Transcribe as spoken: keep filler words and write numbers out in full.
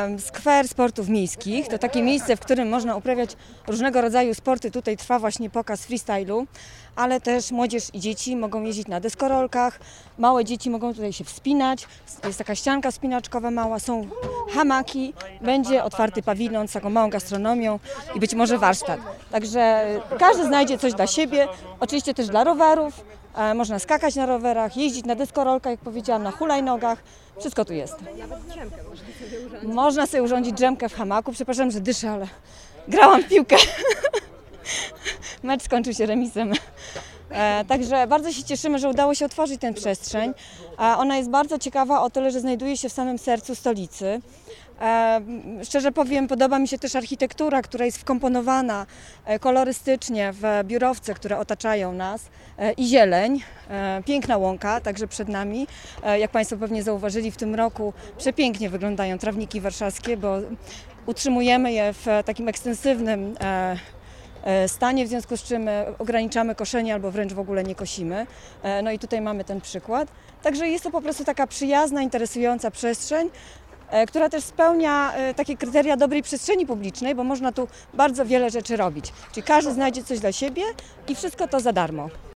Skwer Sportów Miejskich to takie miejsce, w którym można uprawiać różnego rodzaju sporty. Tutaj trwa właśnie pokaz freestylu, ale też młodzież i dzieci mogą jeździć na deskorolkach, małe dzieci mogą tutaj się wspinać, jest taka ścianka wspinaczkowa mała, są hamaki, będzie otwarty pawilon z taką małą gastronomią i być może warsztat. Także każdy znajdzie coś dla siebie, oczywiście też dla rowerów. Można skakać na rowerach, jeździć na deskorolkach, jak powiedziałam, na hulajnogach. Wszystko tu jest. Nawet drzemkę można sobie urządzić. Można sobie urządzić drzemkę w hamaku. Przepraszam, że dyszę, ale grałam w piłkę. Mecz skończył się remisem. E, także bardzo się cieszymy, że udało się otworzyć tę przestrzeń. E, ona jest bardzo ciekawa o tyle, że znajduje się w samym sercu stolicy. E, szczerze powiem, podoba mi się też architektura, która jest wkomponowana e, kolorystycznie w biurowce, które otaczają nas e, i zieleń. E, piękna łąka, także przed nami. E, jak Państwo pewnie zauważyli, w tym roku przepięknie wyglądają trawniki warszawskie, bo utrzymujemy je w takim ekstensywnym e, stanie, w związku z czym ograniczamy koszenie albo wręcz w ogóle nie kosimy. No i tutaj mamy ten przykład. Także jest to po prostu taka przyjazna, interesująca przestrzeń, która też spełnia takie kryteria dobrej przestrzeni publicznej, bo można tu bardzo wiele rzeczy robić. Czyli każdy znajdzie coś dla siebie i wszystko to za darmo.